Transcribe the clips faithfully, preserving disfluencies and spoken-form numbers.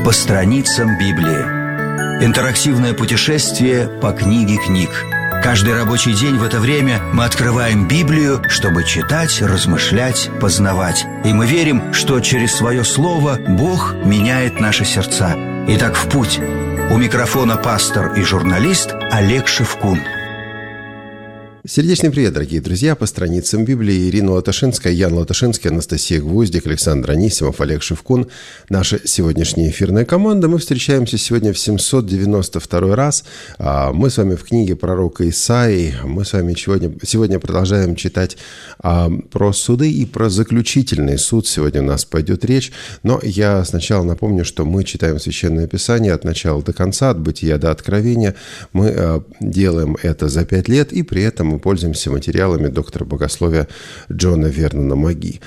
По страницам Библии. Интерактивное путешествие по книге книг. Каждый рабочий день в это время мы открываем Библию, чтобы читать, размышлять, познавать. И мы верим, что через свое слово Бог меняет наши сердца. Итак, в путь. У микрофона пастор и журналист Олег Шевкун. Сердечный привет, дорогие друзья! По страницам Библии Ирина Латашинская, Ян Латашинский, Анастасия Гвоздик, Александр Анисимов, Олег Шевкун. Наша сегодняшняя эфирная команда. Мы встречаемся сегодня в семьсот девяносто второй раз. Мы с вами в книге пророка Исаии. Мы с вами сегодня, сегодня продолжаем читать про суды и про заключительный суд. Сегодня у нас пойдет речь. Но я сначала напомню, что мы читаем Священное Писание от начала до конца, от Бытия до Откровения. Мы делаем это за пять лет, и при этом мы пользуемся материалами доктора богословия Джона Вернона Маги.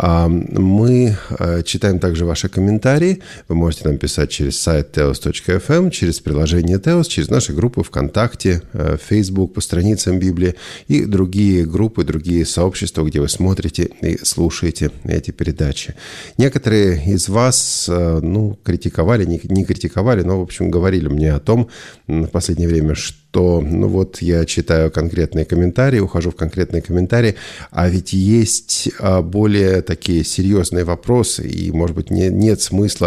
Мы читаем также ваши комментарии. Вы можете нам писать через сайт теос точка эф эм, через приложение Теос, через наши группы ВКонтакте, Facebook, по страницам Библии и другие группы, другие сообщества, где вы смотрите и слушаете эти передачи. Некоторые из вас, ну, критиковали, не, не критиковали, но, в общем, говорили мне о том в последнее время, что то, ну вот, я читаю конкретные комментарии, ухожу в конкретные комментарии, а ведь есть более такие серьезные вопросы, и, может быть, не, нет смысла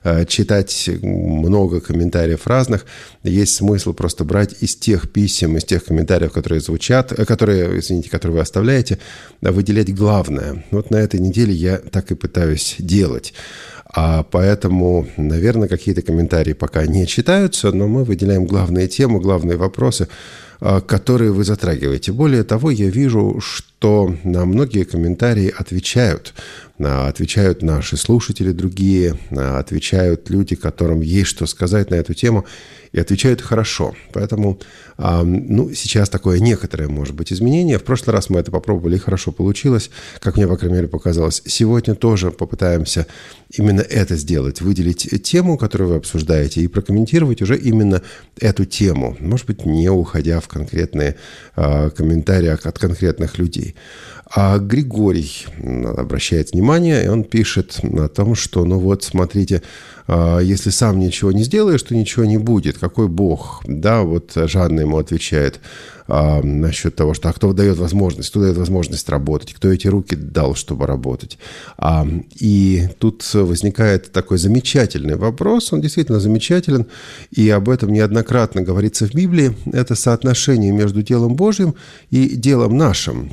читать много комментариев разных, есть смысл просто брать из тех писем, из тех комментариев, которые звучат, которые, извините, которые вы оставляете, выделять главное. Вот на этой неделе я так и пытаюсь делать. А поэтому, наверное, какие-то комментарии пока не читаются, но мы выделяем главные темы, главные вопросы, которые вы затрагиваете. Более того, я вижу, что на многие комментарии отвечают. Отвечают наши слушатели другие, отвечают люди, которым есть что сказать на эту тему, и отвечают хорошо. Поэтому, ну, сейчас такое некоторое, может быть, изменение. В прошлый раз мы это попробовали, и хорошо получилось, как мне, по крайней мере, показалось. Сегодня тоже попытаемся именно это сделать, выделить тему, которую вы обсуждаете, и прокомментировать уже именно эту тему. Может быть, не уходя в конкретные комментарии от конкретных людей. А Григорий обращает внимание, и он пишет о том, что, ну вот, смотрите, если сам ничего не сделаешь, то ничего не будет. Какой Бог? Да, вот Жанна ему отвечает а, насчет того, что а кто дает возможность, кто дает возможность работать, кто эти руки дал, чтобы работать. А, и тут возникает такой замечательный вопрос, он действительно замечателен, и об этом неоднократно говорится в Библии. Это соотношение между делом Божьим и делом нашим.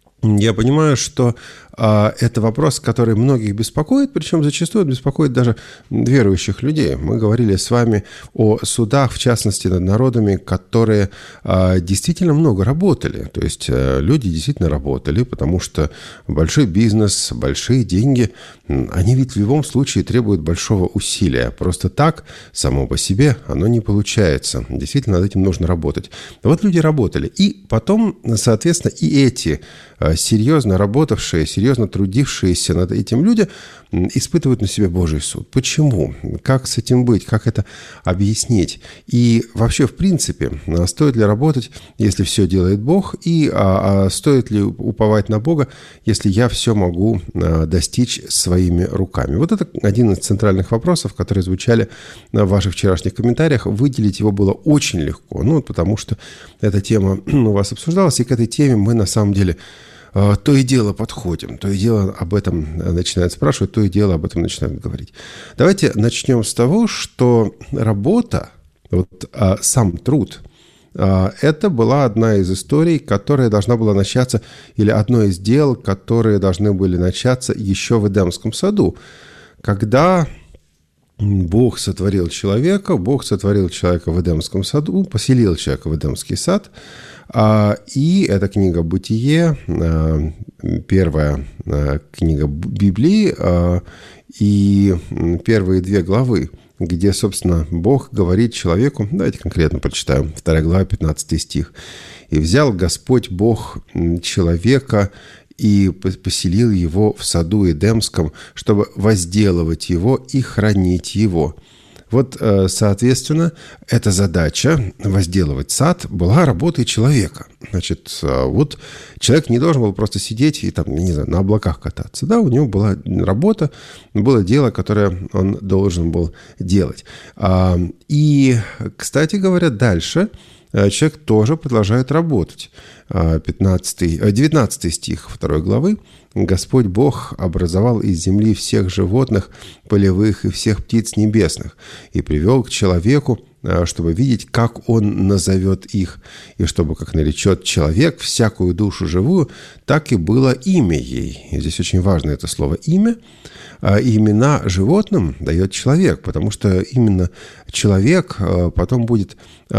Я понимаю, что а, это вопрос, который многих беспокоит, причем зачастую беспокоит даже верующих людей. Мы говорили с вами о судах, в частности, над народами, которые а, действительно много работали. То есть а, люди действительно работали, потому что большой бизнес, большие деньги, они ведь в любом случае требуют большого усилия. Просто так, само по себе, оно не получается. Действительно, над этим нужно работать. Вот люди работали. И потом, соответственно, и эти серьезно работавшие, серьезно трудившиеся над этим люди испытывают на себе Божий суд. Почему? Как с этим быть? Как это объяснить? И вообще, в принципе, стоит ли работать, если все делает Бог? И а, а стоит ли уповать на Бога, если я все могу а, достичь своими руками? Вот это один из центральных вопросов, которые звучали в ваших вчерашних комментариях. Выделить его было очень легко, ну, потому что эта тема у вас обсуждалась, и к этой теме мы на самом деле то и дело подходим, то и дело об этом начинают спрашивать, то и дело об этом начинают говорить. Давайте начнем с того, что работа, вот, сам труд, это была одна из историй, которая должна была начаться, или одно из дел, которые должны были начаться еще в Эдемском саду, когда Бог сотворил человека, Бог сотворил человека в Эдемском саду, поселил человека в Эдемский сад. И эта книга «Бытие», первая книга Библии, и первые две главы, где, собственно, Бог говорит человеку, давайте конкретно прочитаем, вторая глава, пятнадцатый стих. «И взял Господь Бог человека и поселил его в саду Эдемском, чтобы возделывать его и хранить его. Вот, соответственно, эта задача возделывать сад была работой человека. Значит, вот человек не должен был просто сидеть и там, не знаю, на облаках кататься. Да, у него была работа, было дело, которое он должен был делать. И, кстати говоря, дальше человек тоже продолжает работать. пятнадцатый, девятнадцатый стих второй главы. «Господь Бог образовал из земли всех животных полевых и всех птиц небесных и привел к человеку, чтобы видеть, как он назовет их, и чтобы, как наречет человек всякую душу живую, так и было имя ей». И здесь очень важно это слово «имя». И имена животным дает человек, потому что именно человек потом будет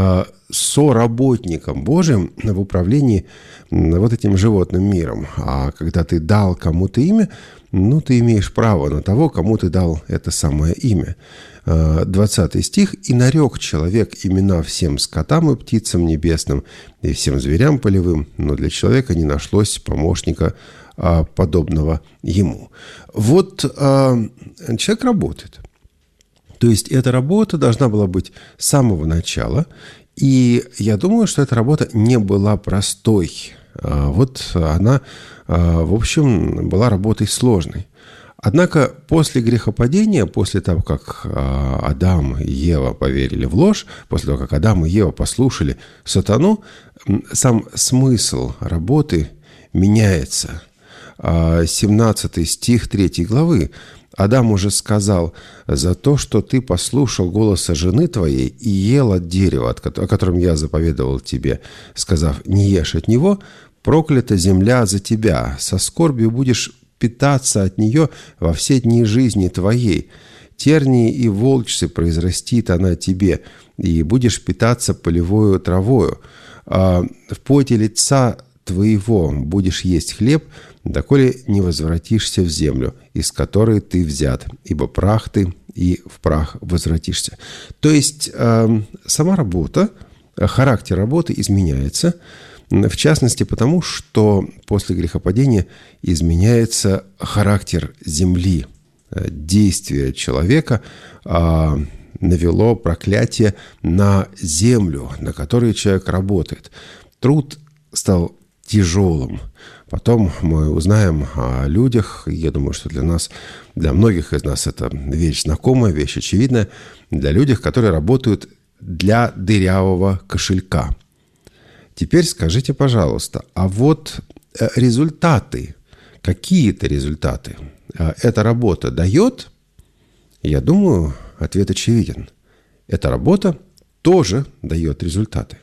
соработником Божьим в управлении вот этим животным миром. А когда ты дал кому-то имя, ну, ты имеешь право на того, кому ты дал это самое имя. двадцатый стих. «И нарек человек имена всем скотам и птицам небесным и всем зверям полевым, но для человека не нашлось помощника подобного ему». Вот э, человек работает. То есть эта работа должна была быть с самого начала. И я думаю, что эта работа не была простой. А вот она, в общем, была работой сложной. Однако после грехопадения, после того, как Адам и Ева поверили в ложь, после того, как Адам и Ева послушали сатану, сам смысл работы меняется. семнадцатый стих третьей главы. Адам уже сказал: «За то, что ты послушал голоса жены твоей и ел от дерева, о котором я заповедовал тебе, сказав, не ешь от него, проклята земля за тебя, со скорбью будешь питаться от нее во все дни жизни твоей. Тернии и волчцы произрастит она тебе, и будешь питаться полевою травою. В поте лица твоего будешь есть хлеб, доколе не возвратишься в землю, из которой ты взят, ибо прах ты, и в прах возвратишься». То есть э, сама работа, характер работы изменяется, в частности потому, что после грехопадения изменяется характер земли. Действие человека э, навело проклятие на землю, на которой человек работает. Труд стал тяжелым. Потом мы узнаем о людях, я думаю, что для нас, для многих из нас это вещь знакомая, вещь очевидная, для людей, которые работают для дырявого кошелька. Теперь скажите, пожалуйста, а вот результаты, какие-то результаты эта работа дает? Я думаю, ответ очевиден. Эта работа тоже дает результаты.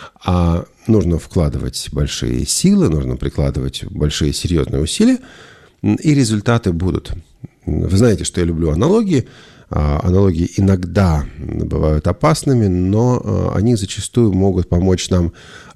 А нужно вкладывать большие силы, нужно прикладывать большие серьезные усилия, и результаты будут. Вы знаете, что я люблю аналогии. Аналогии иногда бывают опасными, но они зачастую могут помочь нам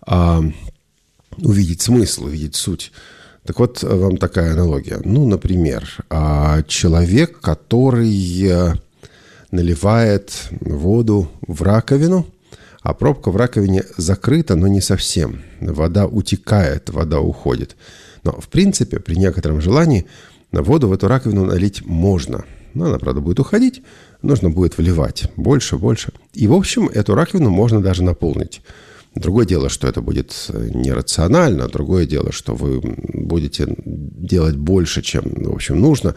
увидеть смысл, увидеть суть. Так вот, вам такая аналогия. Ну, например, человек, который наливает воду в раковину, а пробка в раковине закрыта, но не совсем. Вода утекает, вода уходит. Но, в принципе, при некотором желании воду в эту раковину налить можно. Но она, правда, будет уходить, нужно будет вливать больше, больше. И, в общем, эту раковину можно даже наполнить. Другое дело, что это будет нерационально. Другое дело, что вы будете делать больше, чем, в общем, нужно.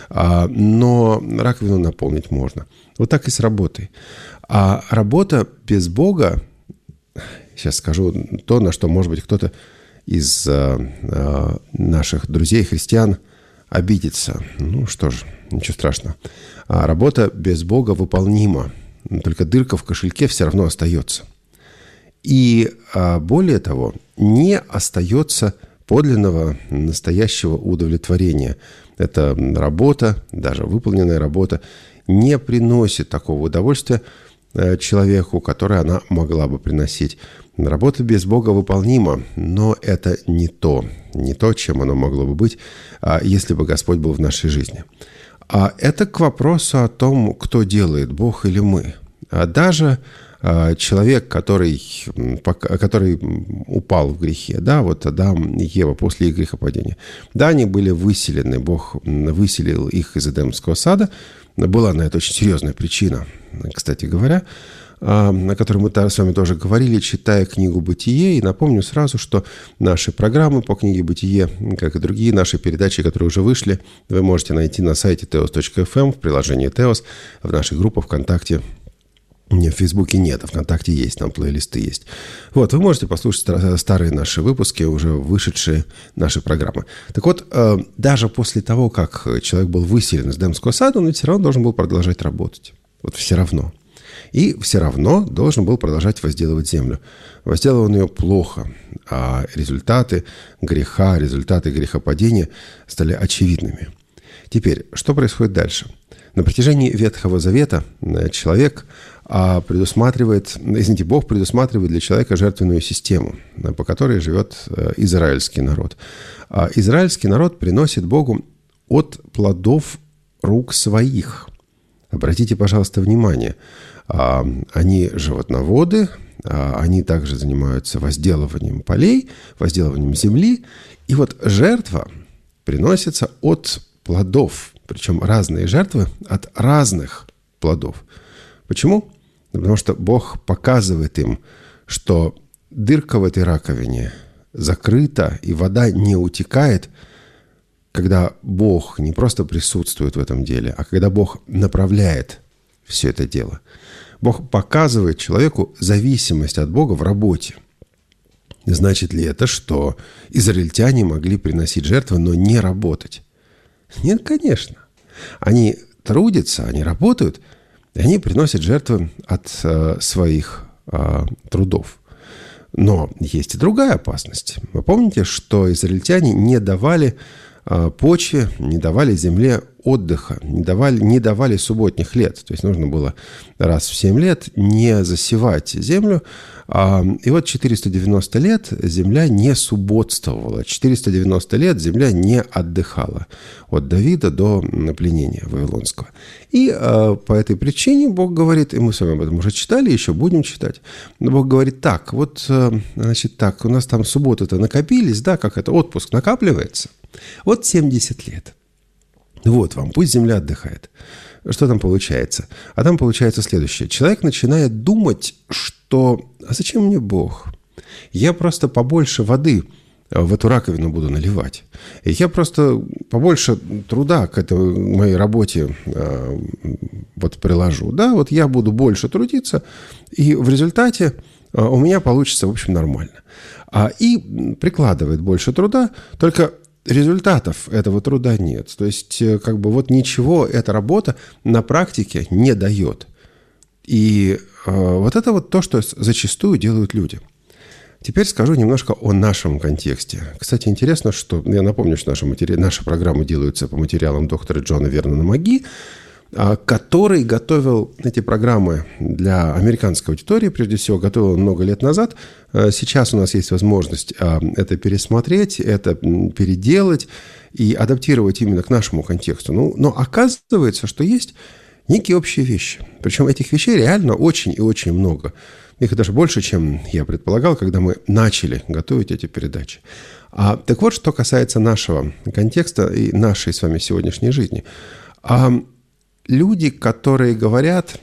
Но раковину наполнить можно. Вот так и с работой. А работа без Бога, сейчас скажу то, на что, может быть, кто-то из э, наших друзей христиан обидится. Ну что ж, ничего страшного. А работа без Бога выполнима, только дырка в кошельке все равно остается. И а, более того, не остается подлинного настоящего удовлетворения. Эта работа, даже выполненная работа, не приносит такого удовольствия человеку, которое она могла бы приносить. Работа без Бога выполнима, но это не то, не то, чем оно могло бы быть, если бы Господь был в нашей жизни. А это к вопросу о том, кто делает, Бог или мы. А даже человек, который, который упал в грехе, да, вот Адам и Ева после их грехопадения, да, они были выселены, Бог выселил их из Эдемского сада, Была на это очень серьезная причина, кстати говоря, о которой мы с вами тоже говорили, читая книгу «Бытие». И напомню сразу, что наши программы по книге «Бытие», как и другие наши передачи, которые уже вышли, вы можете найти на сайте теос точка эф эм, в приложении «Теос», в нашей группе ВКонтакте. Не, в Фейсбуке нет, а ВКонтакте есть, там плейлисты есть. Вот, вы можете послушать старые наши выпуски, уже вышедшие наши программы. Так вот, даже после того, как человек был выселен из Эдемского сада, он ведь все равно должен был продолжать работать. Вот все равно. И все равно должен был продолжать возделывать землю. Возделывал он ее плохо, а результаты греха, результаты грехопадения стали очевидными. Теперь, что происходит дальше? На протяжении Ветхого Завета человек предусматривает, извините, Бог предусматривает для человека жертвенную систему, по которой живет израильский народ. А израильский народ приносит Богу от плодов рук своих. Обратите, пожалуйста, внимание. Они животноводы, они также занимаются возделыванием полей, возделыванием земли. И вот жертва приносится от плодов. Причем разные жертвы от разных плодов. Почему? Потому что Бог показывает им, что дырка в этой раковине закрыта, и вода не утекает, когда Бог не просто присутствует в этом деле, а когда Бог направляет все это дело. Бог показывает человеку зависимость от Бога в работе. Значит ли это, что израильтяне могли приносить жертвы, но не работать? Нет, конечно. Они трудятся, они работают, и они приносят жертвы от э, своих э, трудов. Но есть и другая опасность. Вы помните, что израильтяне не давали э, почве, не давали земле отдыха, не давали, не давали субботних лет. То есть нужно было раз в семь лет не засевать землю. И вот четыреста девяносто лет земля не субботствовала. четыреста девяносто лет земля не отдыхала. От Давида до пленения Вавилонского. И по этой причине Бог говорит, и мы с вами об этом уже читали, еще будем читать. Но Бог говорит, так, вот, значит, так, у нас там субботы-то накопились, да, как это, отпуск накапливается. Вот семьдесят лет. Вот вам, пусть земля отдыхает. Что там получается? А там получается следующее. Человек начинает думать, что «а зачем мне Бог? Я просто побольше воды в эту раковину буду наливать. И я просто побольше труда к этой моей работе э, вот приложу. Да, вот я буду больше трудиться, и в результате э, у меня получится, в общем, нормально». А, и прикладывает больше труда, только результатов этого труда нет. То есть, как бы вот ничего эта работа на практике не дает. И э, вот это вот то, что зачастую делают люди. Теперь скажу немножко о нашем контексте. Кстати, интересно, что я напомню, что наши, матери... наши программы делаются по материалам доктора Джона Вернона Маги, который готовил эти программы для американской аудитории, прежде всего, готовил много лет назад. Сейчас у нас есть возможность это пересмотреть, это переделать и адаптировать именно к нашему контексту. Ну, но оказывается, что есть некие общие вещи. Причем этих вещей реально очень и очень много. Их даже больше, чем я предполагал, когда мы начали готовить эти передачи. А, так вот, что касается нашего контекста и нашей с вами сегодняшней жизни. А, люди, которые говорят,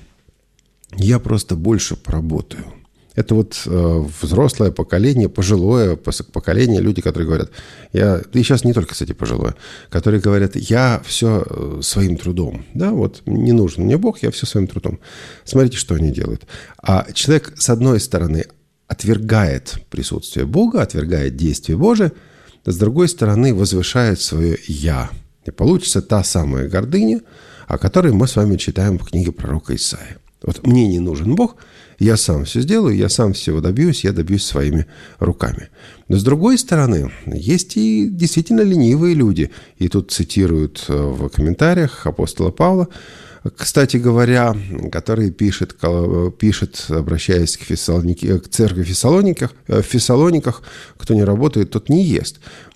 я просто больше поработаю. Это вот э, взрослое поколение, пожилое поколение, люди, которые говорят, я, и сейчас не только, кстати, пожилое, которые говорят, я все своим трудом. Да, вот не нужен мне Бог, я все своим трудом. Смотрите, что они делают. А человек, с одной стороны, отвергает присутствие Бога, отвергает действие Божие, с другой стороны, возвышает свое «я». И получится та самая гордыня, о которой мы с вами читаем в книге пророка Исаии. Вот мне не нужен Бог, я сам все сделаю, я сам всего добьюсь, я добьюсь своими руками. Но с другой стороны, есть и действительно ленивые люди. И тут цитируют в комментариях апостола Павла, кстати говоря, который пишет, пишет обращаясь к, Фессалонике, к церкви в Фессалониках, в Фессалониках, кто не работает, тот не ест.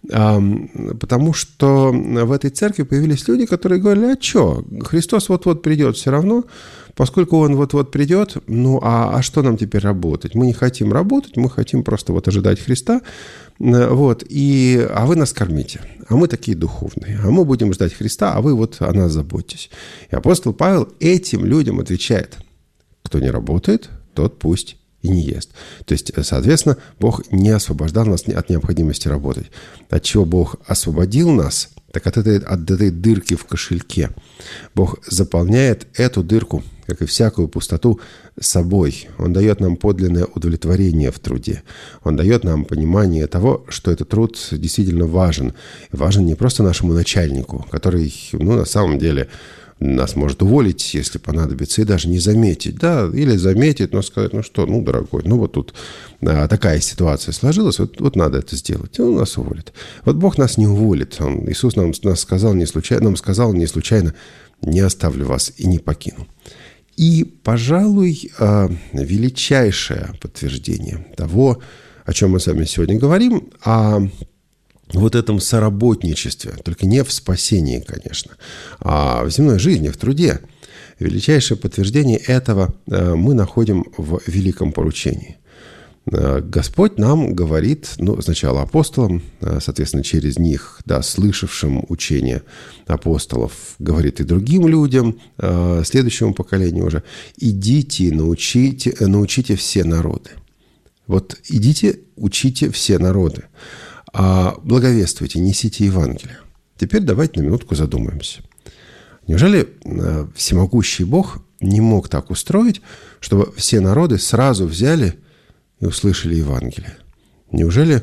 Потому что в этой церкви появились люди, которые говорили, а что, Христос вот-вот придет все равно, поскольку Он вот-вот придет, ну а, а что нам теперь работать? Мы не хотим работать, мы хотим просто вот ожидать Христа. Вот, и, а вы нас кормите, а мы такие духовные, а мы будем ждать Христа, а вы вот о нас заботьтесь. И апостол Павел этим людям отвечает: кто не работает, тот пусть и не ест. То есть, соответственно, Бог не освобождал нас от необходимости работать. От чего Бог освободил нас? Так от этой, от этой дырки в кошельке. Бог заполняет эту дырку, как и всякую пустоту, собой. Он дает нам подлинное удовлетворение в труде. Он дает нам понимание того, что этот труд действительно важен. И важен не просто нашему начальнику, который, ну, на самом деле, нас может уволить, если понадобится, и даже не заметить. Да, или заметить, но сказать: ну что, ну, дорогой, ну вот тут а, такая ситуация сложилась, вот, вот надо это сделать. И он нас уволит. Вот Бог нас не уволит. Он, Иисус нам, нас сказал не случайно, нам сказал не случайно: не оставлю вас и не покину. И, пожалуй, величайшее подтверждение того, о чем мы с вами сегодня говорим, о вот этом соработничестве, только не в спасении, конечно, а в земной жизни, в труде. Величайшее подтверждение этого мы находим в великом поручении. Господь нам говорит, ну, сначала апостолам, соответственно, через них, да, слышавшим учение апостолов, говорит и другим людям, следующему поколению уже: идите, научите, научите все народы. Вот идите, учите все народы. Благовествуйте, несите Евангелие. Теперь давайте на минутку задумаемся. Неужели всемогущий Бог не мог так устроить, чтобы все народы сразу взяли и услышали Евангелие? Неужели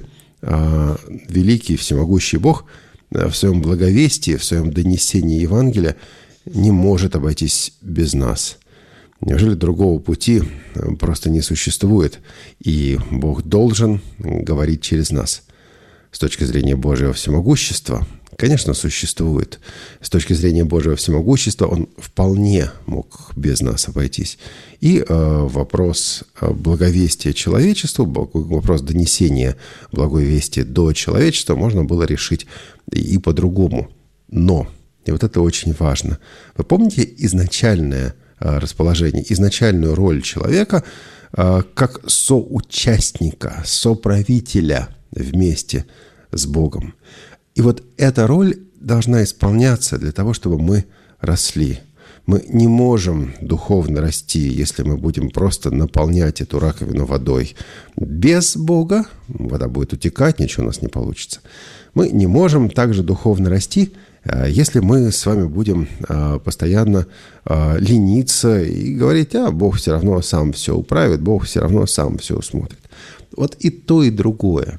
э, великий всемогущий Бог в своем благовестии, в своем донесении Евангелия не может обойтись без нас? Неужели другого пути просто не существует, и Бог должен говорить через нас? С точки зрения Божьего всемогущества, конечно, существует. С точки зрения Божьего всемогущества он вполне мог без нас обойтись. И э, вопрос благовестия человечеству, вопрос донесения благой вести до человечества можно было решить и по-другому. Но, и вот это очень важно, вы помните изначальное э, расположение, изначальную роль человека э, как соучастника, соправителя вместе с Богом. И вот эта роль должна исполняться для того, чтобы мы росли. Мы не можем духовно расти, если мы будем просто наполнять эту раковину водой. Без Бога вода будет утекать, ничего у нас не получится. Мы не можем также духовно расти, если мы с вами будем постоянно лениться и говорить: а Бог все равно сам все управит, Бог все равно сам все усмотрит. Вот и то, и другое.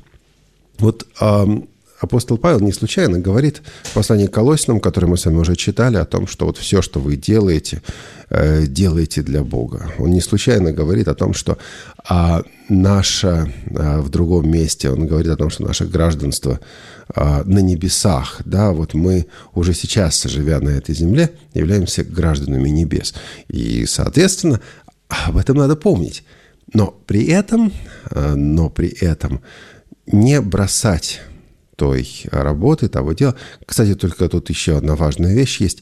Вот э, апостол Павел не случайно говорит в послании к Колоссянам, которое мы с вами уже читали, о том, что вот все, что вы делаете, э, делаете для Бога. Он не случайно говорит о том, что э, наше э, в другом месте, он говорит о том, что наше гражданство э, на небесах, да, вот мы уже сейчас, живя на этой земле, являемся гражданами небес. И, соответственно, об этом надо помнить. Но при этом, э, но при этом не бросать той работы, того дела. Кстати, только тут еще одна важная вещь есть.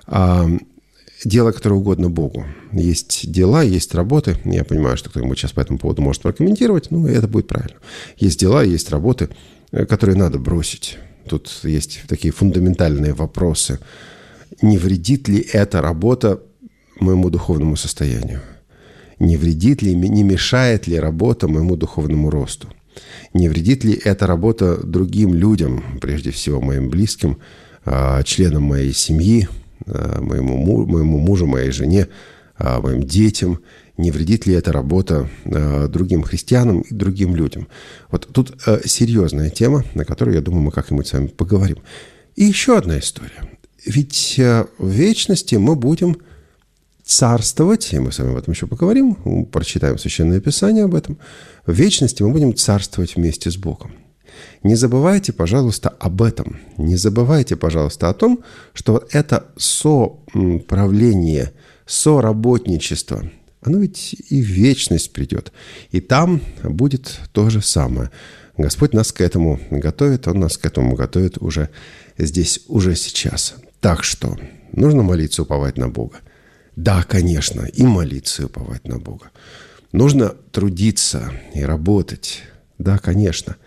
Дело, которое угодно Богу. Есть дела, есть работы. Я понимаю, что кто-нибудь сейчас по этому поводу может прокомментировать, но это будет правильно. Есть дела, есть работы, которые надо бросить. Тут есть такие фундаментальные вопросы. Не вредит ли эта работа моему духовному состоянию? Не вредит ли, не мешает ли работа моему духовному росту? Не вредит ли эта работа другим людям, прежде всего моим близким, членам моей семьи, моему, моему мужу, моей жене, моим детям? Не вредит ли эта работа другим христианам и другим людям? Вот тут серьезная тема, на которую, я думаю, мы как-нибудь с вами поговорим. И еще одна история. Ведь в вечности мы будем царствовать, и мы с вами об этом еще поговорим, прочитаем Священное Писание об этом. В вечности мы будем царствовать вместе с Богом. Не забывайте, пожалуйста, об этом. Не забывайте, пожалуйста, о том, что вот это соправление, соработничество, оно ведь и в вечность придет. И там будет то же самое. Господь нас к этому готовит, Он нас к этому готовит уже здесь, уже сейчас. Так что нужно молиться, уповать на Бога. Да, конечно, и молиться, и уповать на Бога. Нужно трудиться и работать. Да, конечно.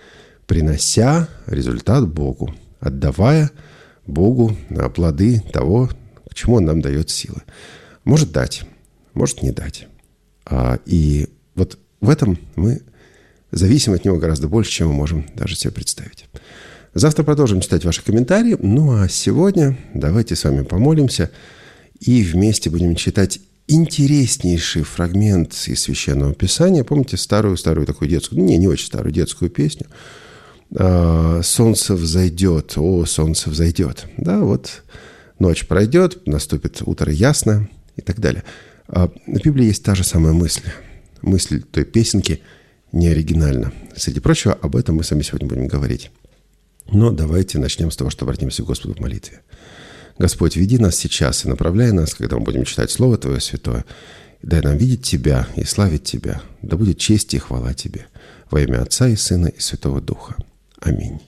принося результат Богу, отдавая Богу плоды того, к чему Он нам дает силы. Может дать, может не дать. И вот в этом мы зависим от Него гораздо больше, чем мы можем даже себе представить. Завтра продолжим читать ваши комментарии. Ну а сегодня давайте с вами помолимся и вместе будем читать интереснейший фрагмент из Священного Писания. Помните старую-старую такую детскую, не, не очень старую детскую песню «Солнце взойдет, о, солнце взойдет». Да, вот ночь пройдет, наступит утро ясно и так далее. В Библии есть та же самая мысль. Мысль той песенки не оригинальна. Среди прочего, об этом мы с вами сегодня будем говорить. Но давайте начнем с того, что обратимся к Господу в молитве. Господь, веди нас сейчас и направляй нас, когда мы будем читать Слово Твое Святое. И дай нам видеть Тебя и славить Тебя. Да будет честь и хвала Тебе. Во имя Отца и Сына и Святого Духа. Аминь.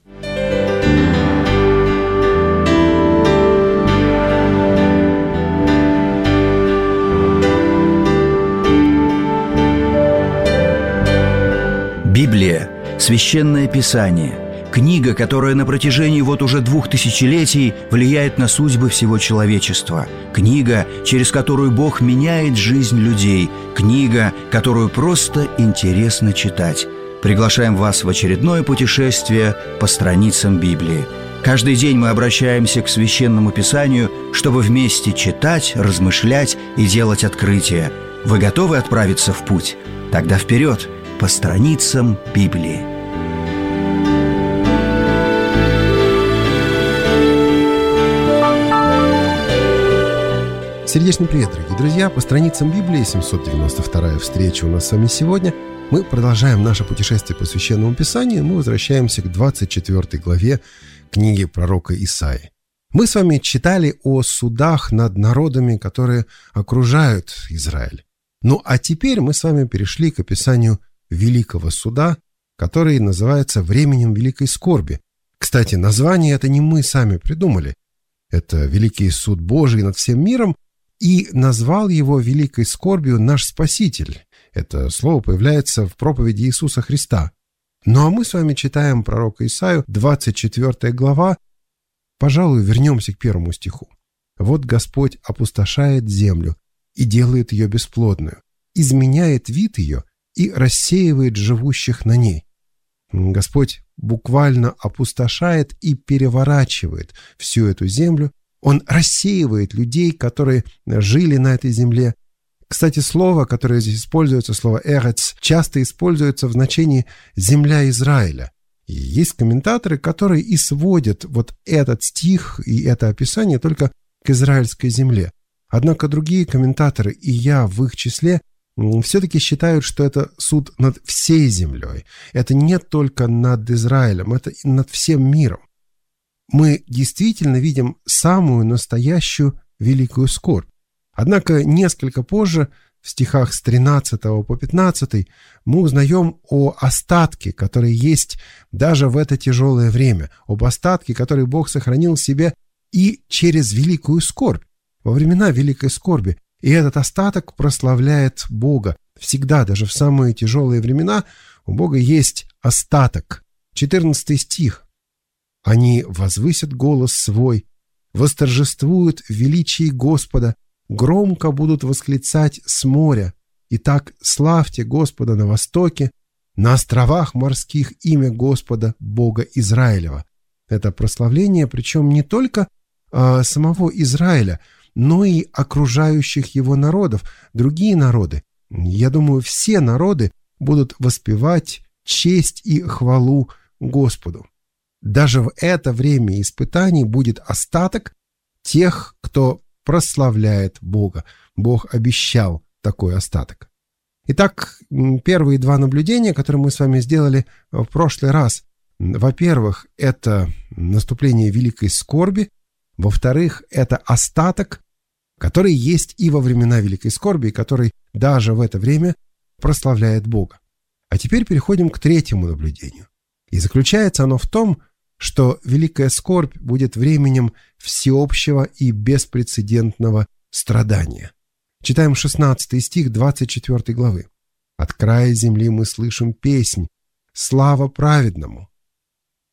Библия – Священное Писание. Книга, которая на протяжении вот уже двух тысячелетий влияет на судьбы всего человечества. Книга, через которую Бог меняет жизнь людей. Книга, которую просто интересно читать. Приглашаем вас в очередное путешествие по страницам Библии. Каждый день мы обращаемся к Священному Писанию, чтобы вместе читать, размышлять и делать открытия. Вы готовы отправиться в путь? Тогда вперед, по страницам Библии. Сердечный привет, дорогие друзья! По страницам Библии, семьсот девяносто вторая встреча у нас с вами сегодня. Мы продолжаем наше путешествие по Священному Писанию. Мы возвращаемся к двадцать четвёртой главе книги пророка Исаии. Мы с вами читали о судах над народами, которые окружают Израиль. Ну а теперь мы с вами перешли к описанию Великого Суда, который называется «Временем Великой Скорби». Кстати, название это не мы сами придумали. Это Великий Суд Божий над всем миром, и назвал его великой скорбью наш Спаситель. Это слово появляется в проповеди Иисуса Христа. Ну а мы с вами читаем пророка Исаию, двадцать четвёртая глава. Пожалуй, вернемся к первому стиху. «Вот Господь опустошает землю и делает ее бесплодную, изменяет вид ее и рассеивает живущих на ней». Господь буквально опустошает и переворачивает всю эту землю. Он рассеивает людей, которые жили на этой земле. Кстати, слово, которое здесь используется, слово «эрец», часто используется в значении «земля Израиля». И есть комментаторы, которые и сводят вот этот стих и это описание только к израильской земле. Однако другие комментаторы, и я в их числе, все-таки считают, что это суд над всей землей. Это не только над Израилем, это над всем миром. Мы действительно видим самую настоящую великую скорбь. Однако несколько позже, в стихах с тринадцатого по пятнадцатый, мы узнаем о остатке, который есть даже в это тяжелое время, об остатке, который Бог сохранил в себе и через великую скорбь, во времена великой скорби. И этот остаток прославляет Бога. Всегда, даже в самые тяжелые времена, у Бога есть остаток. четырнадцатый стих. «Они возвысят голос свой, восторжествуют в величии Господа, громко будут восклицать с моря. Итак, славьте Господа на востоке, на островах морских имя Господа, Бога Израилева». Это прославление, причем не только а, самого Израиля, но и окружающих его народов, другие народы. Я думаю, все народы будут воспевать честь и хвалу Господу. Даже в это время испытаний будет остаток тех, кто прославляет Бога. Бог обещал такой остаток. Итак, первые два наблюдения, которые мы с вами сделали в прошлый раз. Во-первых, это наступление великой скорби. Во-вторых, это остаток, который есть и во времена великой скорби, который даже в это время прославляет Бога. А теперь переходим к третьему наблюдению. И заключается оно в том, что великая скорбь будет временем всеобщего и беспрецедентного страдания. Читаем шестнадцатый стих двадцать четвёртой главы. «От края земли мы слышим песнь, слава праведному,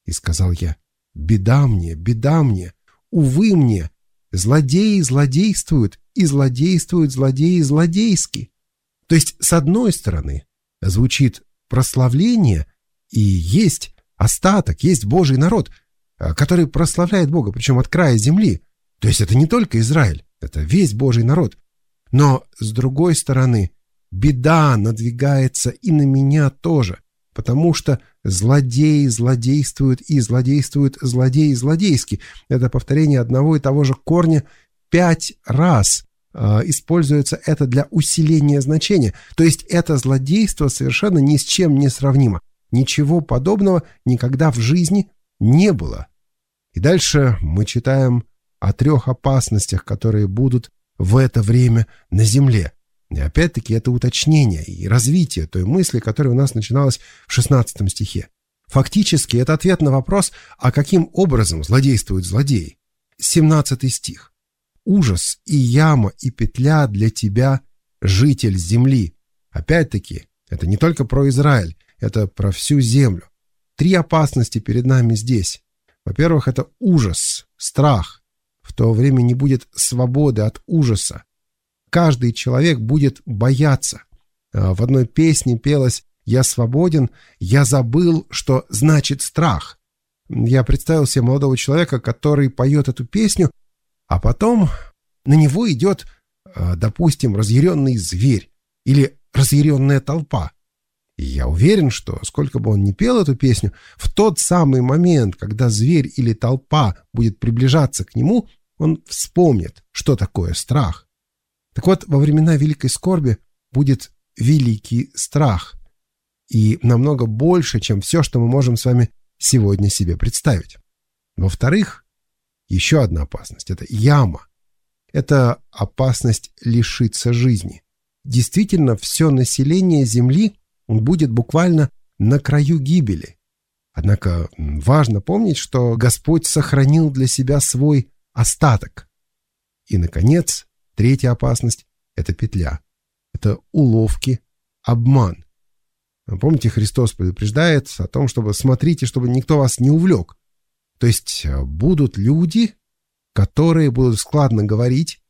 И сказал я: беда мне, беда мне, увы мне, злодеи злодействуют, и злодействуют злодеи злодейски. То есть, с одной стороны, звучит прославление, и есть остаток, есть Божий народ, который прославляет Бога, причем от края земли. То есть это не только Израиль, это весь Божий народ. Но, с другой стороны, беда надвигается и на меня тоже, потому что злодеи злодействуют и злодействуют злодеи злодейски. Это повторение одного и того же корня пять раз. Э, используется это для усиления значения. То есть это злодейство совершенно ни с чем не сравнимо. Ничего подобного никогда в жизни не было. И дальше мы читаем о трех опасностях, которые будут в это время на земле. И опять-таки это уточнение и развитие той мысли, которая у нас начиналась в шестнадцатом стихе. Фактически это ответ на вопрос, а каким образом злодействуют злодеи. семнадцатый стих. «Ужас и яма и петля для тебя, житель земли». Опять-таки, это не только про Израиль, это про всю землю. Три опасности перед нами здесь. Во-первых, это ужас, страх. В то время не будет свободы от ужаса. Каждый человек будет бояться. В одной песне пелось «Я свободен, я забыл, что значит страх». Я представил себе молодого человека, который поет эту песню, а потом на него идет, допустим, разъяренный зверь или разъяренная толпа. И я уверен, что сколько бы он ни пел эту песню, в тот самый момент, когда зверь или толпа будет приближаться к нему, он вспомнит, что такое страх. Так вот, во времена великой скорби будет великий страх. И намного больше, чем все, что мы можем с вами сегодня себе представить. Во-вторых, еще одна опасность – это яма. Это опасность лишиться жизни. Действительно, все население Земли будет буквально на краю гибели. Однако важно помнить, что Господь сохранил для себя свой остаток. И, наконец, третья опасность – это петля. Это уловки, обман. Помните, Христос предупреждает о том, чтобы смотрите, чтобы никто вас не увлек. То есть будут люди, которые будут складно говорить,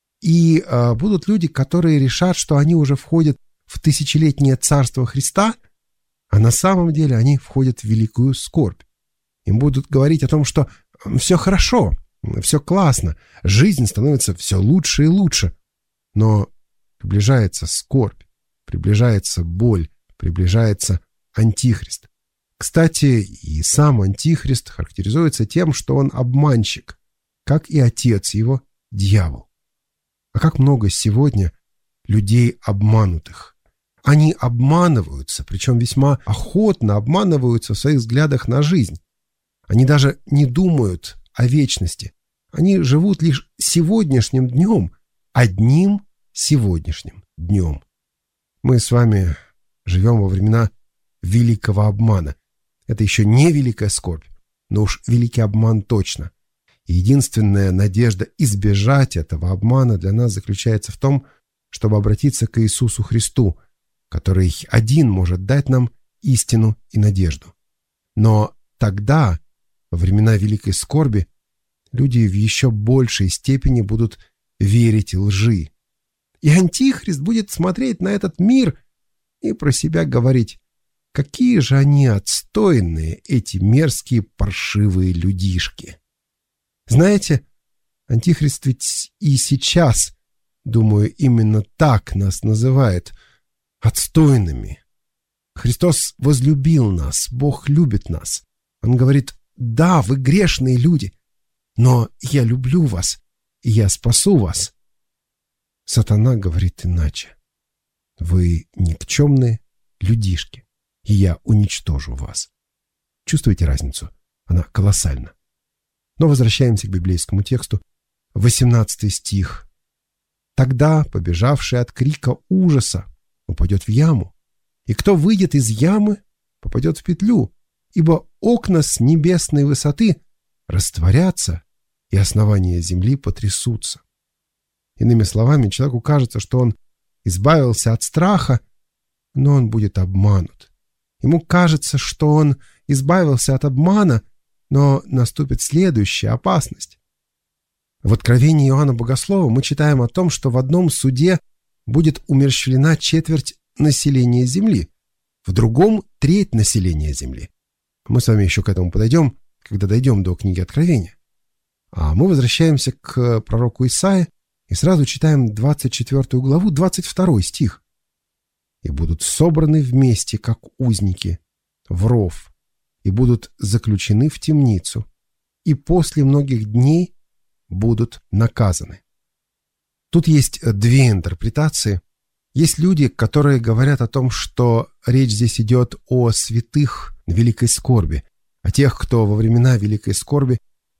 и будут люди, которые решат, что они уже входят в тысячелетнее царство Христа, а на самом деле они входят в великую скорбь. Им будут говорить о том, что все хорошо, все классно, жизнь становится все лучше и лучше, но приближается скорбь, приближается боль, приближается антихрист. Кстати, и сам антихрист характеризуется тем, что он обманщик, как и отец его, дьявол. А как много сегодня людей обманутых. Они обманываются, причем весьма охотно обманываются в своих взглядах на жизнь. Они даже не думают о вечности. Они живут лишь сегодняшним днем, одним сегодняшним днем. Мы с вами живем во времена великого обмана. Это еще не великая скорбь, но уж великий обман точно. И единственная надежда избежать этого обмана для нас заключается в том, чтобы обратиться к Иисусу Христу, который один может дать нам истину и надежду. Но тогда, во времена великой скорби, люди в еще большей степени будут верить лжи. И антихрист будет смотреть на этот мир и про себя говорить: какие же они отстойные, эти мерзкие паршивые людишки. Знаете, антихрист ведь и сейчас, думаю, именно так нас называет — отстойными. Христос возлюбил нас, Бог любит нас. Он говорит: да, вы грешные люди, но я люблю вас, и я спасу вас. Сатана говорит иначе: вы никчемные людишки, и я уничтожу вас. Чувствуете разницу? Она колоссальна. Но возвращаемся к библейскому тексту. восемнадцатый стих. «Тогда, побежавший от крика ужаса, упадет в яму, и кто выйдет из ямы, попадет в петлю, ибо окна с небесной высоты растворятся, и основания земли потрясутся». Иными словами, человеку кажется, что он избавился от страха, но он будет обманут. Ему кажется, что он избавился от обмана, но наступит следующая опасность. В Откровении Иоанна Богослова мы читаем о том, что в одном суде будет умерщвлена четверть населения земли, в другом – треть населения земли. Мы с вами еще к этому подойдем, когда дойдем до книги Откровения. А мы возвращаемся к пророку Исаии и сразу читаем двадцать четвёртую главу, двадцать второй стих. «И будут собраны вместе, как узники, в ров, и будут заключены в темницу, и после многих дней будут наказаны». Тут есть две интерпретации. Есть люди, которые говорят о том, что речь здесь идет о святых великой скорби, о тех, кто во времена великой скорби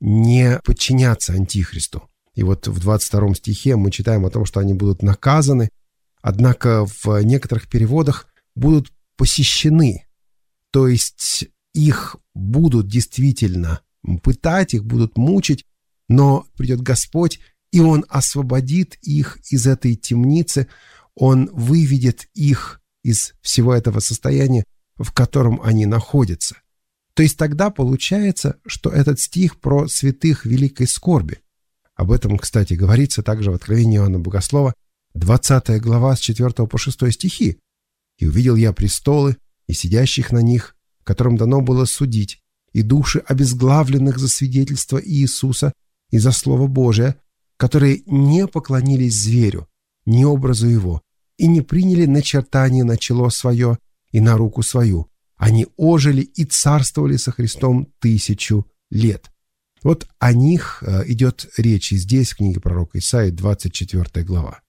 не подчинятся Антихристу. И вот в двадцать втором стихе мы читаем о том, что они будут наказаны, однако в некоторых переводах будут посещены, то есть их будут действительно пытать, их будут мучить, но придет Господь, и Он освободит их из этой темницы, Он выведет их из всего этого состояния, в котором они находятся. То есть тогда получается, что этот стих про святых великой скорби. Об этом, кстати, говорится также в Откровении Иоанна Богослова, двадцатая глава с четвёртого по шестой стихи. «И увидел я престолы, и сидящих на них, которым дано было судить, и души обезглавленных за свидетельство Иисуса и за Слово Божие, которые не поклонились зверю, ни образу его, и не приняли начертание на чело свое и на руку свою. Они ожили и царствовали со Христом тысячу лет». Вот о них идет речь и здесь, в книге пророка Исаии, двадцать четвёртая глава.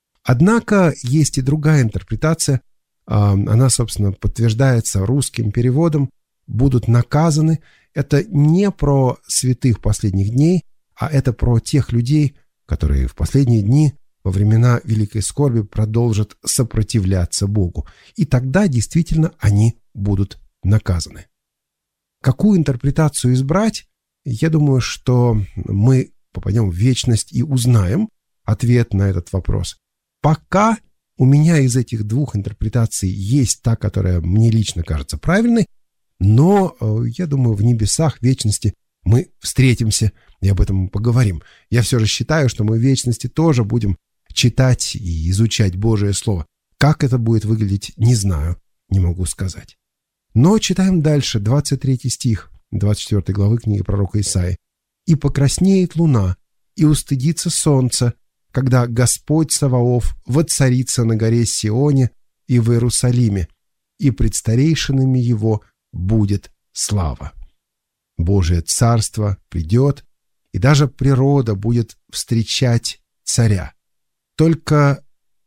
Однако есть и другая интерпретация. Она, собственно, подтверждается русским переводом. «Будут наказаны». Это не про святых последних дней, а это про тех людей, которые в последние дни, во времена великой скорби, продолжат сопротивляться Богу. И тогда действительно они будут наказаны. Какую интерпретацию избрать? Я думаю, что мы попадем в вечность и узнаем ответ на этот вопрос. Пока у меня из этих двух интерпретаций есть та, которая мне лично кажется правильной, но я думаю, в небесах, в вечности мы встретимся и об этом поговорим. Я все же считаю, что мы в вечности тоже будем читать и изучать Божие Слово. Как это будет выглядеть, не знаю, не могу сказать. Но читаем дальше, двадцать третий стих двадцать четвёртой главы книги пророка Исаии. «И покраснеет луна, и устыдится солнце, когда Господь Саваоф воцарится на горе Сионе и в Иерусалиме, и пред старейшинами его будет слава». Божие царство придет, и даже природа будет встречать царя. Только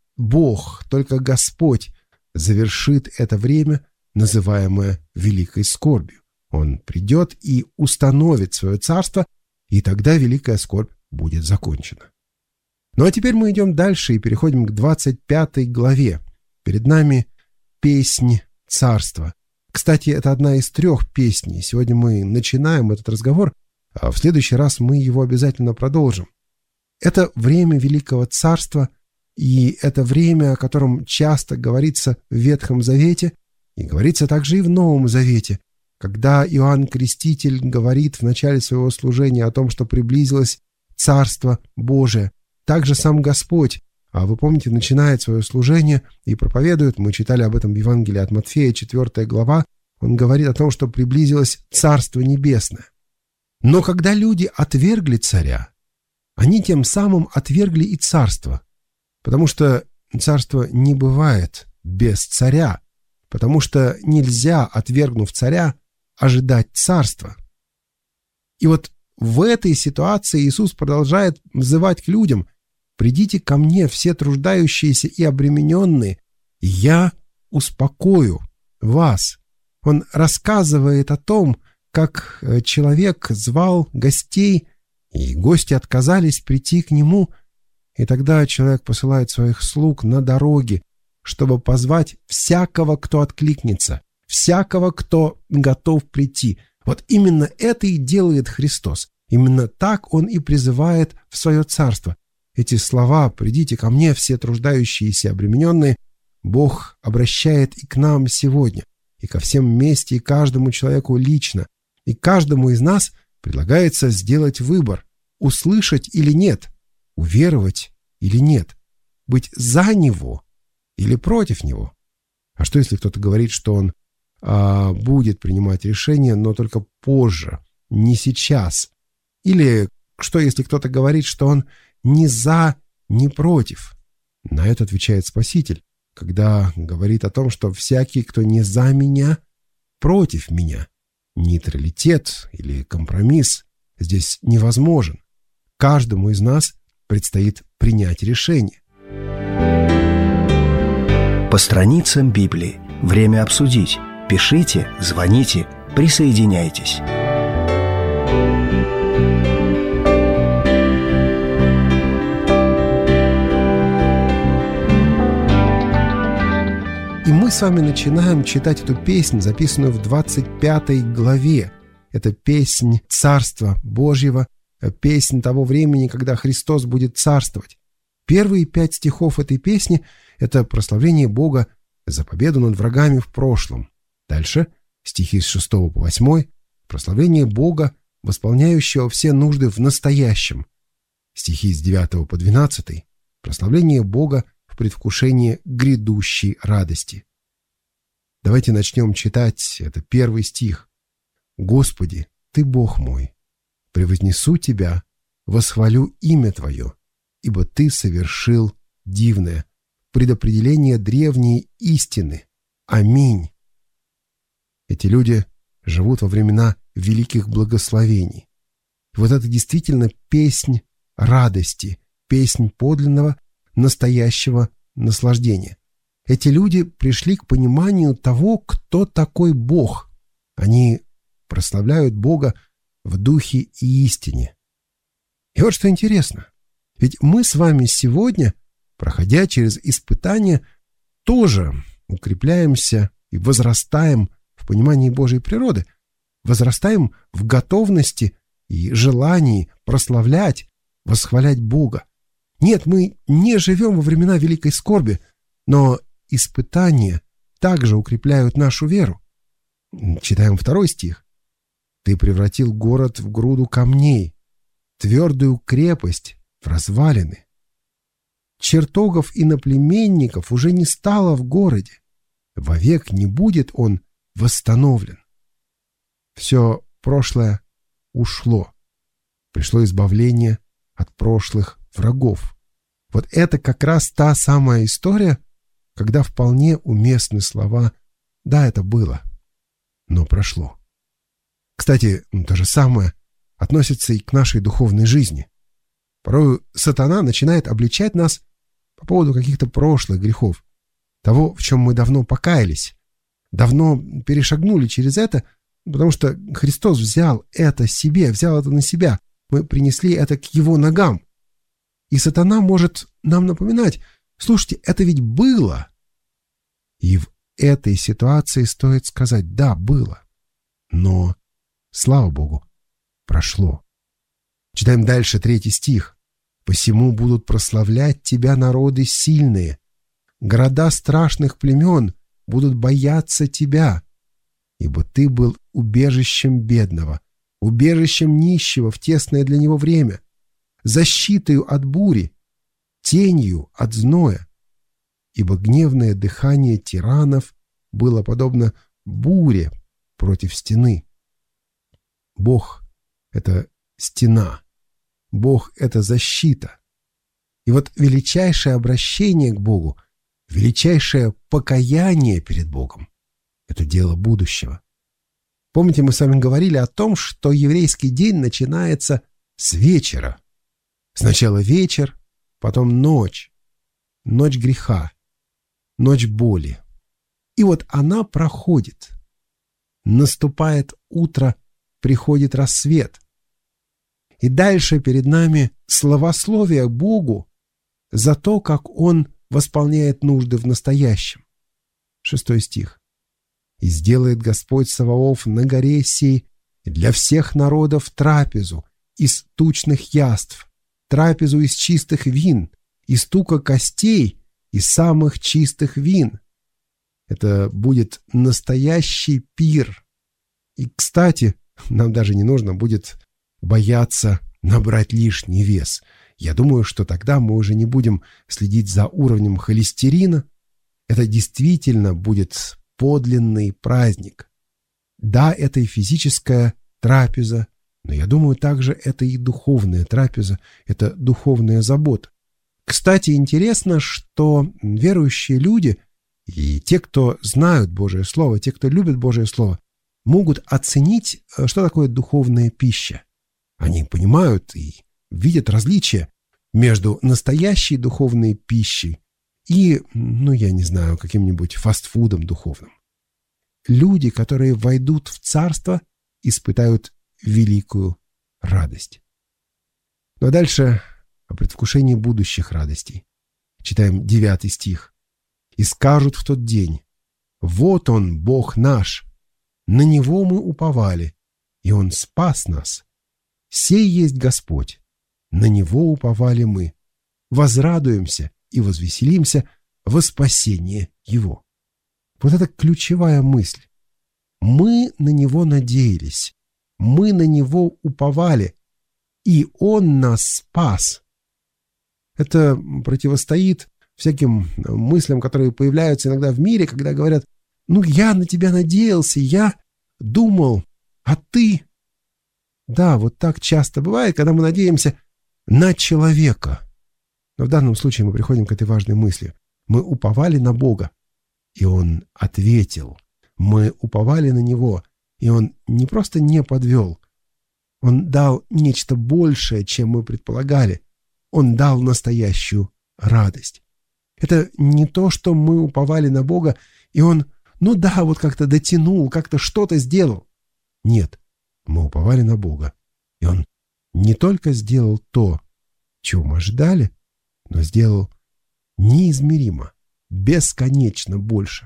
Бог, только Господь завершит это время, называемое великой скорбью. Он придет и установит свое царство, и тогда великая скорбь будет закончена. Ну а теперь мы идем дальше и переходим к двадцать пятой главе. Перед нами песнь царства. Кстати, это одна из трех песней. Сегодня мы начинаем этот разговор, а в следующий раз мы его обязательно продолжим. Это время Великого Царства, и это время, о котором часто говорится в Ветхом Завете, и говорится также и в Новом Завете, когда Иоанн Креститель говорит в начале своего служения о том, что приблизилось Царство Божие. Также сам Господь, а вы помните, начинает свое служение и проповедует, мы читали об этом в Евангелии от Матфея, четвёртая глава, он говорит о том, что приблизилось Царство Небесное. Но когда люди отвергли царя, они тем самым отвергли и царство, потому что царство не бывает без царя, потому что нельзя, отвергнув царя, ожидать царства. И вот в этой ситуации Иисус продолжает взывать к людям: «Придите ко мне, все труждающиеся и обремененные, и я успокою вас». Он рассказывает о том, как человек звал гостей, и гости отказались прийти к нему, и тогда человек посылает своих слуг на дороге, чтобы позвать всякого, кто откликнется, всякого, кто готов прийти. Вот именно это и делает Христос. Именно так Он и призывает в свое царство. Эти слова «придите ко мне, все труждающиеся и обремененные» Бог обращает и к нам сегодня, и ко всем вместе, и каждому человеку лично. И каждому из нас предлагается сделать выбор, услышать или нет, уверовать или нет, быть за него или против него. А что, если кто-то говорит, что он а, будет принимать решение, но только позже, не сейчас? Или что, если кто-то говорит, что он ни за, ни против? На это отвечает Спаситель, когда говорит о том, что всякий, кто не за меня, против меня. Нейтралитет или компромисс здесь невозможен. Каждому из нас предстоит принять решение. По страницам Библии. Время обсудить. Пишите, звоните, присоединяйтесь. И мы с вами начинаем читать эту песнь, записанную в двадцать пятой главе. Это песнь Царства Божьего, песнь того времени, когда Христос будет царствовать. Первые пять стихов этой песни – это прославление Бога за победу над врагами в прошлом. Дальше стихи с шестого по восьмой – прославление Бога, восполняющего все нужды в настоящем. Стихи с девятого по двенадцатый – прославление Бога в предвкушении грядущей радости. Давайте начнем читать. Это первый стих. «Господи, Ты Бог мой, превознесу Тебя, восхвалю имя Твое, ибо Ты совершил дивное, предопределение древней истины. Аминь». Эти люди живут во времена великих благословений. И вот это действительно песнь радости, песнь подлинного, настоящего наслаждения. Эти люди пришли к пониманию того, кто такой Бог. Они прославляют Бога в духе и истине. И вот что интересно. Ведь мы с вами сегодня, проходя через испытания, тоже укрепляемся и возрастаем в понимании Божьей природы, возрастаем в готовности и желании прославлять, восхвалять Бога. Нет, мы не живем во времена великой скорби, но испытания также укрепляют нашу веру. Читаем второй стих. «Ты превратил город в груду камней, твердую крепость в развалины. Чертогов иноплеменников уже не стало в городе. Вовек не будет он восстановлен». Все прошлое ушло. Пришло избавление от прошлых врагов. Вот это как раз та самая история, когда вполне уместны слова «да, это было, но прошло». Кстати, то же самое относится и к нашей духовной жизни. Порой сатана начинает обличать нас по поводу каких-то прошлых грехов, того, в чем мы давно покаялись, давно перешагнули через это, потому что Христос взял это себе, взял это на себя. Мы принесли это к Его ногам. И сатана может нам напоминать: слушайте, это ведь было. И в этой ситуации стоит сказать: да, было. Но, слава Богу, прошло. Читаем дальше третий стих. «Посему будут прославлять тебя народы сильные. Города страшных племен будут бояться тебя, ибо ты был убежищем бедного, убежищем нищего в тесное для него время, защитою от бури, тенью от зноя, ибо гневное дыхание тиранов было подобно буре против стены». Бог — это стена. Бог — это защита. И вот величайшее обращение к Богу, величайшее покаяние перед Богом — это дело будущего. Помните, мы с вами говорили о том, что еврейский день начинается с вечера. Сначала вечер, потом ночь, ночь греха, ночь боли. И вот она проходит. Наступает утро, приходит рассвет. И дальше перед нами славословие Богу за то, как Он восполняет нужды в настоящем. Шестой стих. «И сделает Господь Саваоф на горе сей для всех народов трапезу из тучных яств, трапезу из чистых вин, из тука костей и самых чистых вин». Это будет настоящий пир. И, кстати, нам даже не нужно будет бояться набрать лишний вес. Я думаю, что тогда мы уже не будем следить за уровнем холестерина. Это действительно будет подлинный праздник. Да, это и физическая трапеза, но я думаю, также это и духовная трапеза, это духовная забота. Кстати, интересно, что верующие люди и те, кто знают Божие Слово, те, кто любит Божие Слово, могут оценить, что такое духовная пища. Они понимают и видят различия между настоящей духовной пищей и, ну, я не знаю, каким-нибудь фастфудом духовным. Люди, которые войдут в Царство, испытают великую радость. Ну а дальше о предвкушении будущих радостей. Читаем девятый стих. «И скажут в тот день: вот Он, Бог наш, на Него мы уповали, и Он спас нас. Сей есть Господь, на Него уповали мы. Возрадуемся и возвеселимся во спасение Его». Вот это ключевая мысль. Мы на Него надеялись, мы на Него уповали, и Он нас спас. Это противостоит всяким мыслям, которые появляются иногда в мире, когда говорят: ну, я на тебя надеялся, я думал, а ты... Да, вот так часто бывает, когда мы надеемся на человека. Но в данном случае мы приходим к этой важной мысли. Мы уповали на Бога, и Он ответил. Мы уповали на Него, и Он не просто не подвел. Он дал нечто большее, чем мы предполагали. Он дал настоящую радость. Это не то, что мы уповали на Бога, и Он, ну да, вот как-то дотянул, как-то что-то сделал. Нет, мы уповали на Бога, и Он не только сделал то, чего мы ожидали, но сделал неизмеримо, бесконечно больше.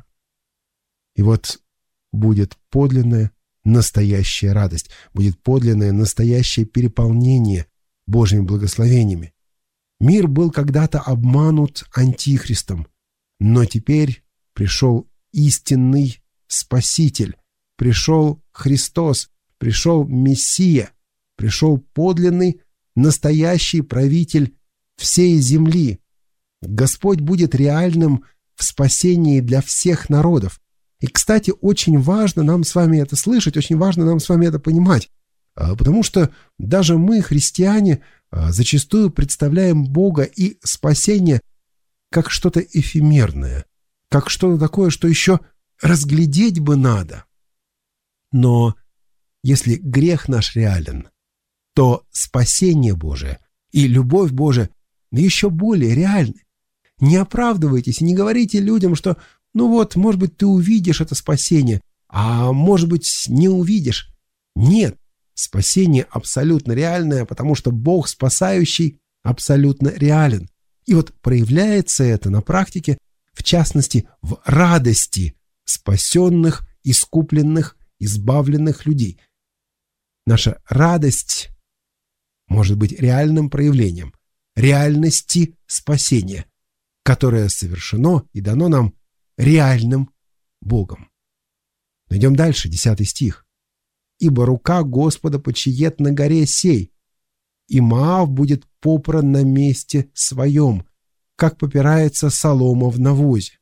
И вот будет подлинная, настоящая радость, будет подлинное, настоящее переполнение Божьими благословениями. Мир был когда-то обманут антихристом, но теперь пришел истинный Спаситель, пришел Христос, пришел Мессия, пришел подлинный, настоящий правитель всей земли. Господь будет реальным в спасении для всех народов. И, кстати, очень важно нам с вами это слышать, очень важно нам с вами это понимать, потому что даже мы, христиане, зачастую представляем Бога и спасение как что-то эфемерное, как что-то такое, что еще разглядеть бы надо. Но если грех наш реален, то спасение Божие и любовь Божия еще более реальны. Не оправдывайтесь и не говорите людям, что ну вот, может быть, ты увидишь это спасение, а может быть, не увидишь. Нет, спасение абсолютно реальное, потому что Бог спасающий абсолютно реален. И вот проявляется это на практике, в частности, в радости спасенных, искупленных, избавленных людей. Наша радость может быть реальным проявлением реальности спасения, которое совершено и дано нам реальным Богом. Но идем дальше, десятый стих. «Ибо рука Господа почиет на горе сей, и Моав будет попран на месте своем, как попирается солома в навозе».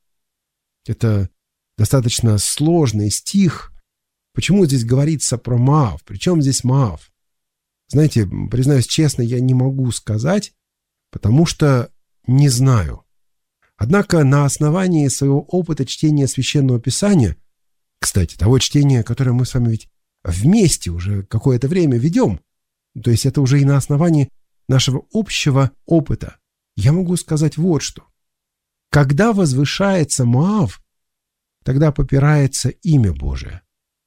Это достаточно сложный стих. Почему здесь говорится про Моав? Причем здесь Моав? Знаете, признаюсь честно, я не могу сказать, потому что не знаю. Однако на основании своего опыта чтения Священного Писания, кстати, того чтения, которое мы с вами ведь вместе уже какое-то время ведем, то есть это уже и на основании нашего общего опыта, я могу сказать вот что. Когда возвышается Моав, тогда попирается имя Божие.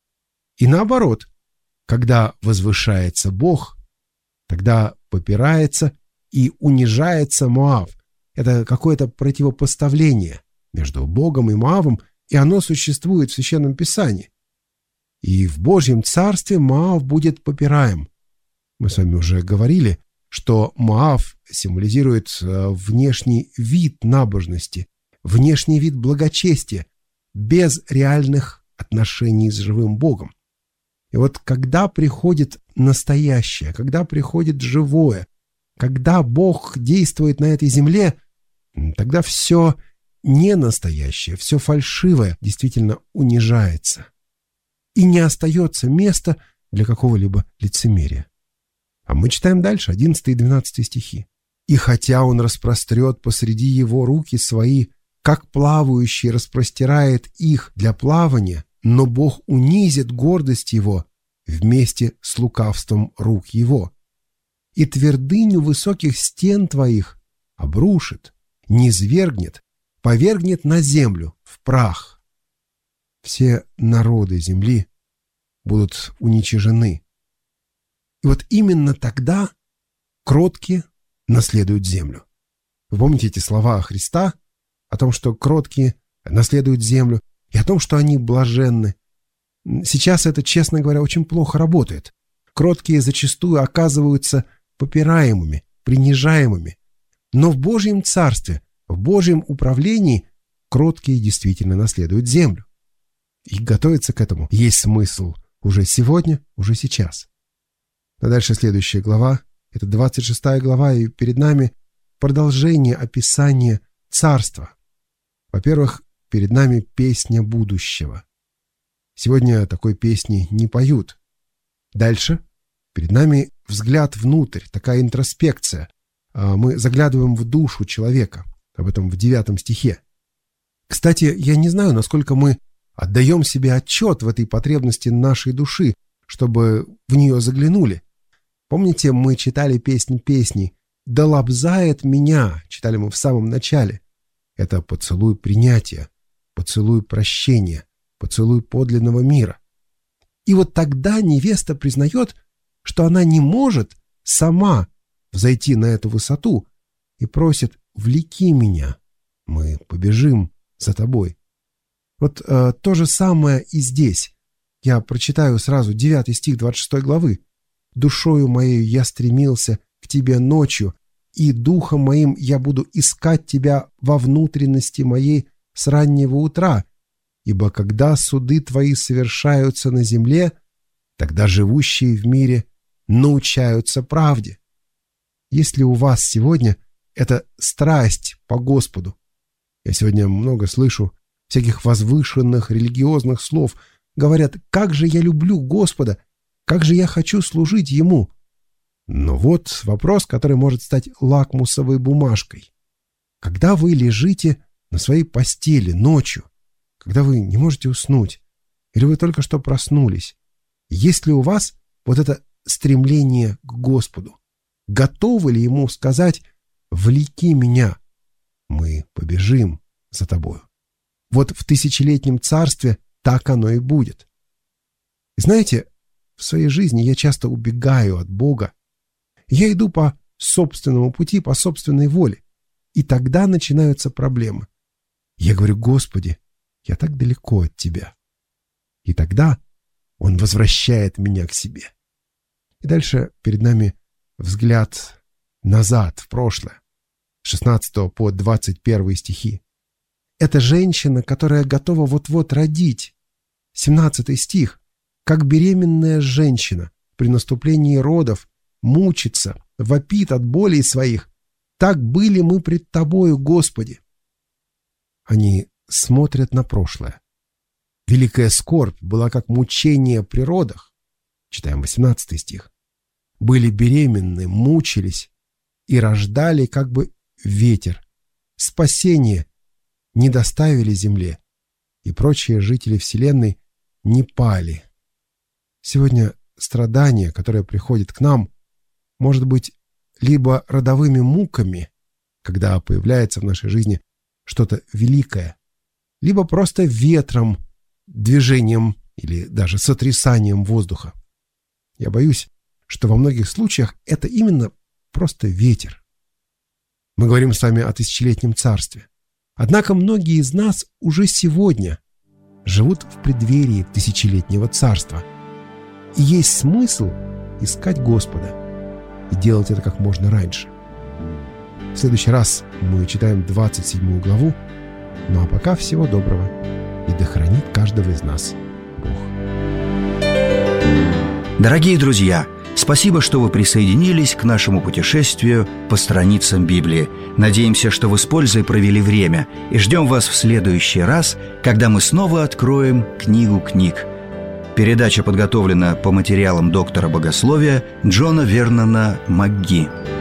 И наоборот, когда возвышается Бог, тогда попирается и унижается Моав. Это какое-то противопоставление между Богом и Моавом, и оно существует в Священном Писании. И в Божьем Царстве Моав будет попираем. Мы с вами уже говорили, что Моав символизирует внешний вид набожности, внешний вид благочестия, без реальных отношений с живым Богом. И И вот когда приходит настоящее, когда приходит живое, когда Бог действует на этой земле, тогда все не настоящее, все фальшивое действительно унижается. И не остается места для какого-либо лицемерия. А мы читаем дальше, одиннадцатый и двенадцатый стихи. «И хотя он распрострет посреди его руки свои, как плавающий распростирает их для плавания, но Бог унизит гордость его вместе с лукавством рук его. И твердыню высоких стен твоих обрушит, низвергнет, повергнет на землю, в прах. Все народы земли будут уничижены. И вот именно тогда кроткие наследуют землю». Вы помните эти слова Христа о том, что кроткие наследуют землю, и о том, что они блаженны? Сейчас это, честно говоря, очень плохо работает. Кроткие зачастую оказываются попираемыми, принижаемыми. Но в Божьем Царстве, в Божьем управлении кроткие действительно наследуют землю. И готовиться к этому есть смысл уже сегодня, уже сейчас. А дальше следующая глава, это двадцать шестая глава, и перед нами продолжение описания царства. Во-первых, перед нами песня будущего. Сегодня такой песни не поют. Дальше перед нами взгляд внутрь, такая интроспекция. Мы заглядываем в душу человека. Об этом в девятом стихе. Кстати, я не знаю, насколько мы отдаем себе отчет в этой потребности нашей души, чтобы в нее заглянули. Помните, мы читали песнь песней «Да лобзает меня», читали мы в самом начале. Это поцелуй принятия, поцелуй прощения, поцелуй подлинного мира. И вот тогда невеста признает, что она не может сама взойти на эту высоту и просит: «Влеки меня, мы побежим за тобой». Вот э, то же самое и здесь. Я прочитаю сразу девятый стих двадцать шестой главы. «Душою моею я стремился к тебе ночью, и духом моим я буду искать тебя во внутренности моей с раннего утра, ибо когда суды твои совершаются на земле, тогда живущие в мире научаются правде». Если у вас сегодня эта страсть по Господу, я сегодня много слышу всяких возвышенных религиозных слов, говорят: «Как же я люблю Господа, как же я хочу служить Ему». Но вот вопрос, который может стать лакмусовой бумажкой. Когда вы лежите на своей постели ночью, когда вы не можете уснуть, или вы только что проснулись, есть ли у вас вот это стремление к Господу? Готовы ли Ему сказать: «Влеки меня, мы побежим за тобою»? Вот в тысячелетнем царстве так оно и будет. И знаете, в своей жизни я часто убегаю от Бога. Я иду по собственному пути, по собственной воле. И тогда начинаются проблемы. Я говорю: «Господи, я так далеко от Тебя». И тогда Он возвращает меня к себе. И дальше перед нами взгляд назад, в прошлое, с шестнадцатого по двадцать первый стихи. Это женщина, которая готова вот-вот родить. семнадцатый стих. «Как беременная женщина при наступлении родов мучится, вопит от болей своих, так были мы пред Тобою, Господи». Они смотрят на прошлое. Великая скорбь была как мучение при родах. Читаем восемнадцатый стих. «Были беременны, мучились и рождали как бы ветер. Спасение не доставили земле, и прочие жители вселенной не пали». Сегодня страдание, которое приходит к нам, может быть либо родовыми муками, когда появляется в нашей жизни что-то великое, либо просто ветром, движением или даже сотрясанием воздуха. Я боюсь, что во многих случаях это именно просто ветер. Мы говорим с вами о тысячелетнем царстве. Однако многие из нас уже сегодня живут в преддверии тысячелетнего царства. И есть смысл искать Господа и делать это как можно раньше. В следующий раз мы читаем двадцать седьмую главу. Ну а пока всего доброго, и да хранит каждого из нас Бог. Дорогие друзья, спасибо, что вы присоединились к нашему путешествию по страницам Библии. Надеемся, что вы с пользой провели время, и ждем вас в следующий раз, когда мы снова откроем книгу книг. Передача подготовлена по материалам доктора богословия Джона Вернона МакГи.